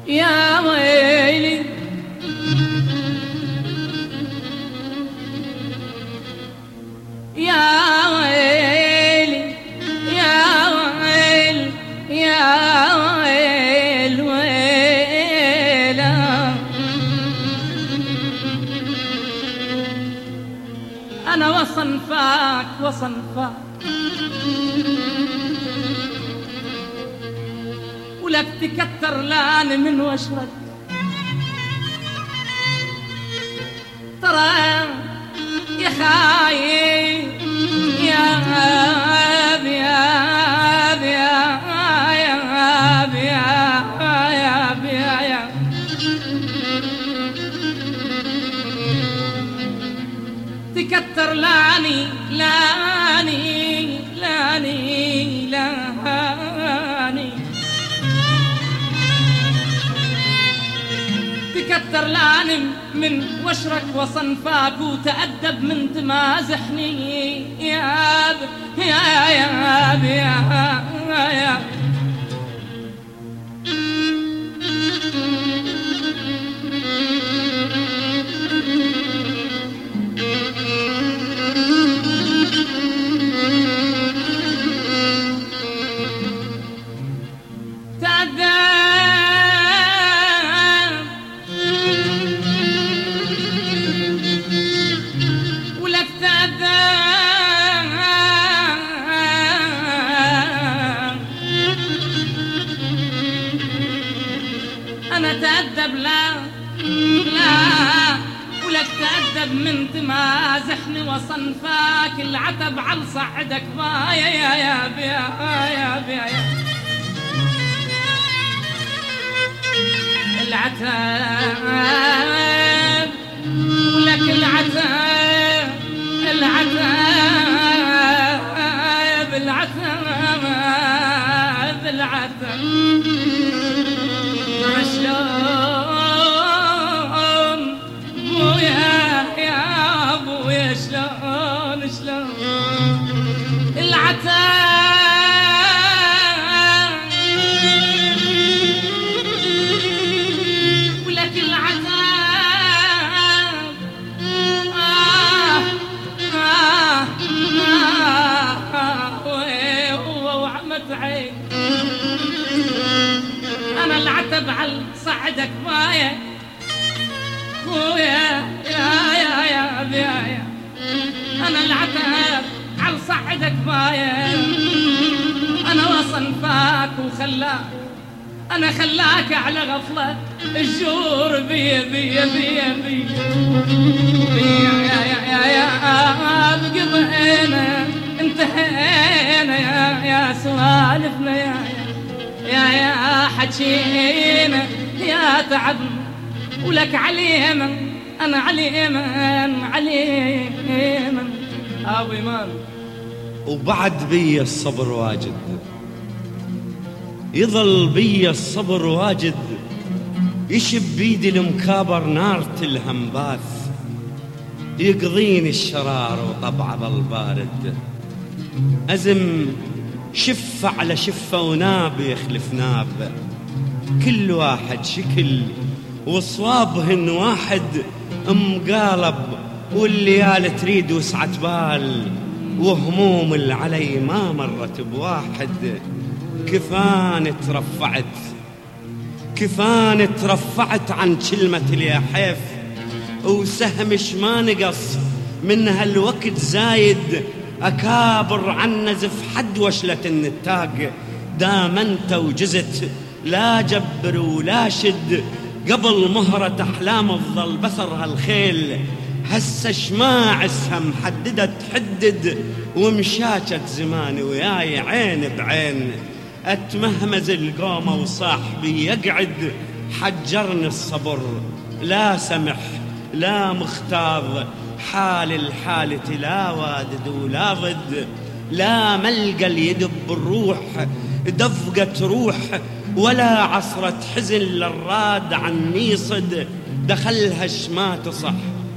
يا ويلي يا ويلي يا ويل يا ويل ويلا أنا وصنفاك وصنفاك ولك تكتر لان من وشرك ترى يا خايف يا غاب يا غاب يا غاب يا غاب يا تكتر لاني لاني لاني لاني تكتر لاني من وشرك وصنفاك وتأدب من تمازحني يا يا يا يا يا أنا تأدب لا لا ولك تأدب من تمازحني وصنفاك العتب على صعدك بايا يا بيا يا بيا العتب ولك العتب العتب العتب العتب شلون بويا يا بويا شلون العتاب ولك العتاب وعمت عين أنا العتب على صعدك بايا خويا يا بيا أنا العتب على صعدك بايا أنا وصنفاك وخلاك أنا خلاك على غفلة الجور بيا بيا بيا بيا يا بقضينا انتهينا يا سوالفنا يا حكينا يا تعبنا ولك عليمن أنا عليمن عليمن أبي مان وبعد بي الصبر واجد يظل بي الصبر واجد يشب بيدي المكابر نار تلهم باث يقضيني الشرار وطبع ظل بارد أزم شفة على شفة وناب يخلف ناب كل واحد شكل وصوابهن واحد مقالب والليال تريد وسعة بال وهموم اللي علي ما مرت بواحد كفان ترفعت عن كلمة اليحيف وسهمش ما نقص من هالوقت زايد أكابر عن نزف حد وشلة النتاق دام انت وجزت لا جبر ولا شد قبل مهرة أحلام افضل بصر هالخيل هسه شماع اسها محددة تحدد ومشاكت زماني وياي عين بعين أتمهمز القومة وصاحبي يقعد حجرني الصبر لا سمح لا مختار حال الحالة لا وادد ولا ضد لا ملقى اليدب الروح دفقة روح ولا عصرة حزن للراد عني صد دخلها شما تصح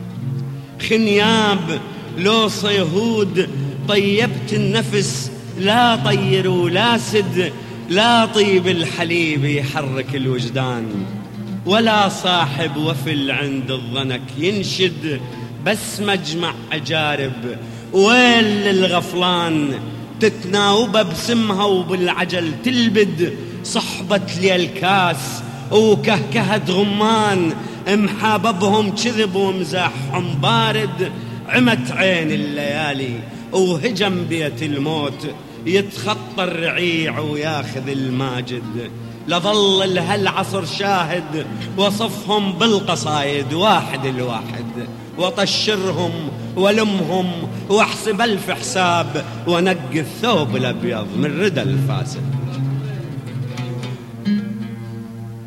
خنياب لو صيهود طيبت النفس لا طير ولا سد لا طيب الحليب يحرك الوجدان ولا صاحب وفل عند الضنك ينشد، بس مجمع أجارب ويل للغفلان تتناوب بسمها وبالعجل تلبد. صحبة لي الكاس وكهكهة غمان، محاببهم كذب ومزاحهم بارد. عمت عين الليالي وهجم بيت الموت، يتخطى الرعيع وياخذ الماجد. لظل لهالعصر شاهد وصفهم بالقصايد واحد الواحد، وطشرهم ولمهم واحسب 1000 حساب، ونقي الثوب الأبيض من ردى الفاسد.